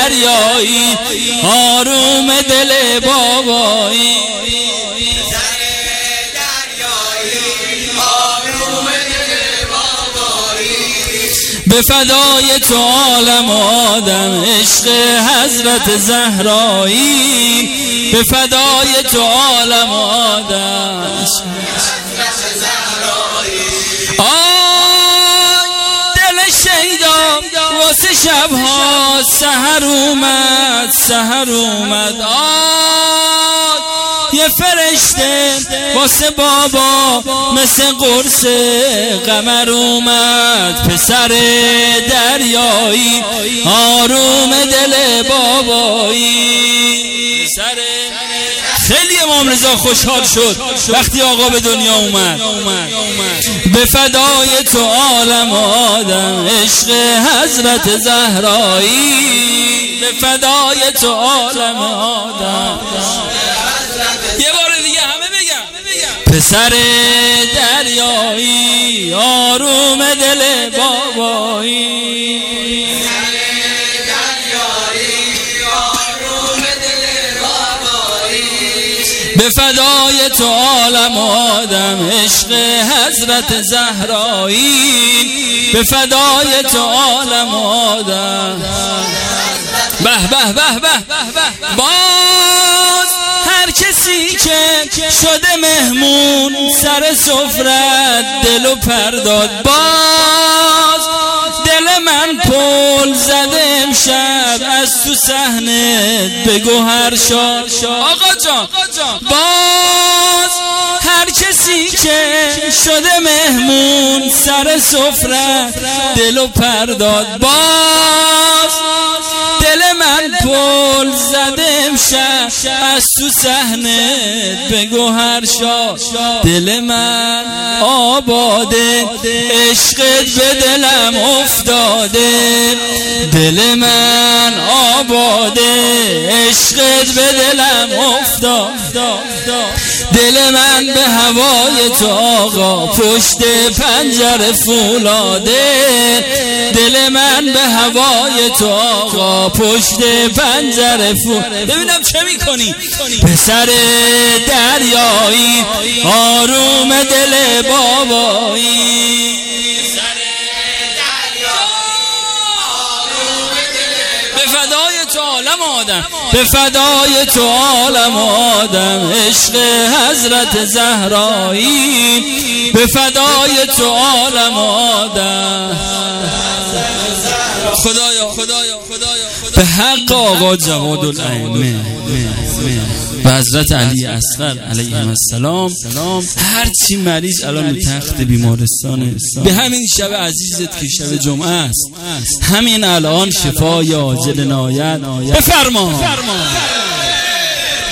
دریایی آروم دل بابایی به فدای تو عالم آدم عشق حضرت زهرایی به فدای تو عالم آدم دل شیدا واسه شبها سحر اومد یه فرشته واسه بابا مثل قرص قمر اومد پسر دریایی آروم دل بابایی خیلی امام رضا خوشحال شد وقتی آقا به دنیا اومد به فدای تو عالم آدم عشق حضرت زهرایی به فدای تو عالم آدم یه بار دیگه همه بگم پسر دریایی آروم دل بابایی به فدای تو عالم آدم عشق حضرت زهرایی به فدای تو عالم آدم به به به به باز هر کسی که شده مهمون سر سفرت دلو پرداد باز دل من پل زده امشب از تو صحنه بگو هر شاد آقا جان باز هر کسی که شده مهمون سر سفرت دلو پرداد باز دل من پل زده امشب از تو صحنه بگو هر شاد دل من آباده عشقت به دلم افتاده دل من آباده عشقت به دلم افتاده دل من به هوای تو آقا پشت پنجره فولاده دل من به هوای تو آقا پشت پنجره فولاده ببینم چه میکنی پسر دریایی آروم دل بابایی به فدای تو عالم آدم عشق حضرت زهرایی به فدای تو عالم آدم خدایا به حق آقا جواد الائمه و حضرت علی اصغر علیهم السلام هرچی مریض الان رو تخت بیمارستانه به همین شب عزیزت که شب جمعه است همین الان شفای عاجل ناید بفرما